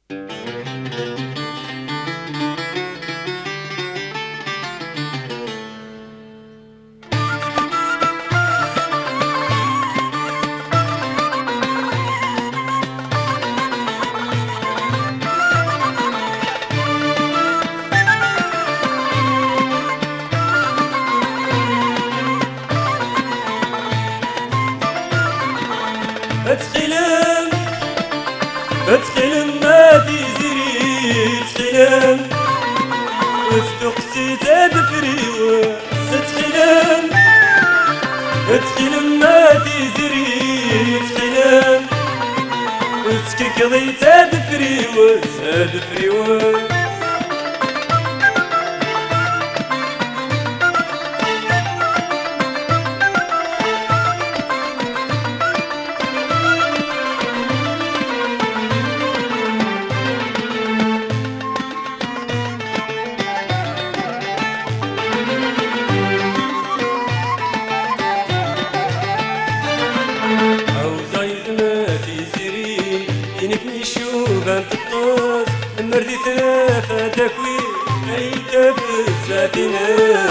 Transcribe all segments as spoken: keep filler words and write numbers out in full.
اتخلم اتخلم ما تزري اتخلم واستقسي تدفري اتخلم اتخلم ما تزري اتخلم واسكك ضي تدفري وتدفري تطوس المردي ثلاثة تكوين أي تفز ذاتنا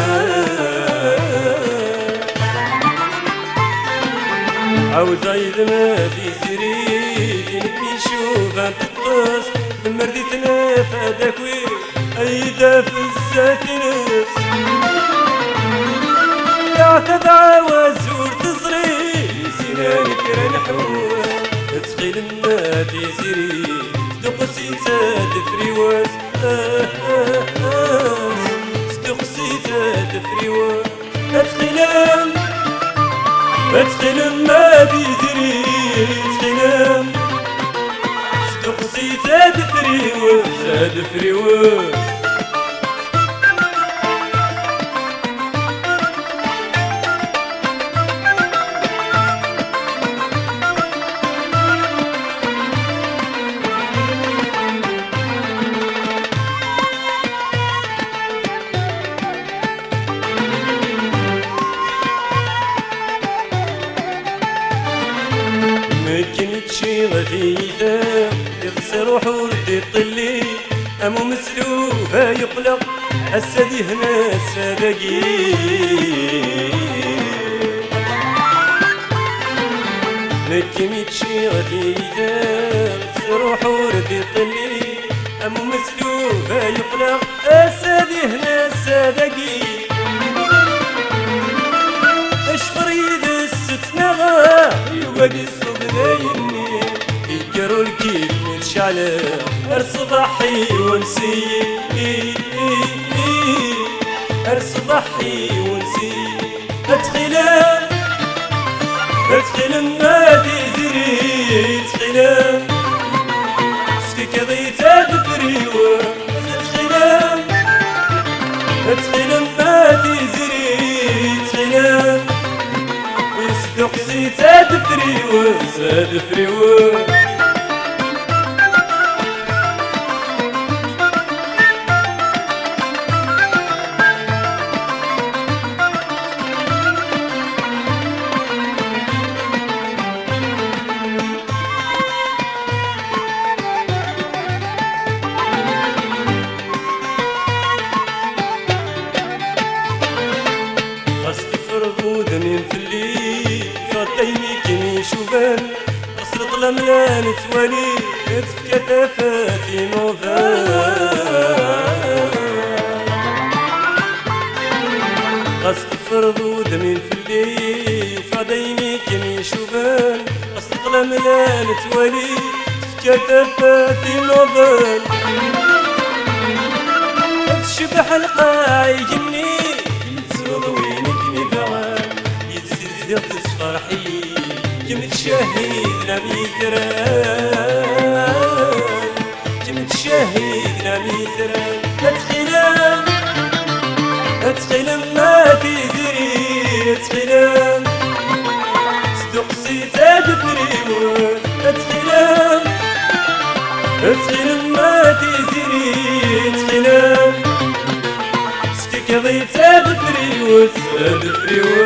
عاود عيد ما في سرير نبني نشوفها تطوس المردي ثلاثة تكوين أي تفز ذاتنا يعتد عواز تصري سنانك رنحوس تسقيل ما تزري تقسي تدفري واس تقسي تدفري واس اتخلم اتخلم ما تزري اتخلم تقسي تدفري واس تدفري واس مكنتشي غثيثة يغسر روحو يطلي أمو مسلوفة يقلق السدي هنا السدقي مكنتشي غثيثة يغسر روحو يطلي أمو مسلوفة يقلق السدي هنا السدقي اشفر يد الست نغا يوقد دايني يجروا الكيف متشعلة ارصبحي ونسي ارصبحي ونسي اتخلم اتخلم ما تزري اتخلم سكك ضي تدفري اتخلم اتخلم ما تزري اتخلم تقسي تدفري وتدفري و خاص تفرغ ودنين في الليل فطيني كني شوفان قصر طلم لا نتوالي في كتفاتي نوفان خاص تفرض ودمين في الليل فعديني كني شوفان قصر طلم لا نتوالي في كتفاتي نوفان تشبح القاع يجني يتسوض وينك نبغان يتسلسل تصفرحي جمت شهيدنا ميثران جمت شهيدنا ميثران اتخلم اتخلم ما تزري اتخلم استقصي تدفري اتخلم اتخلم ما تزري اتخلم سكك ضي تدفري وتدفري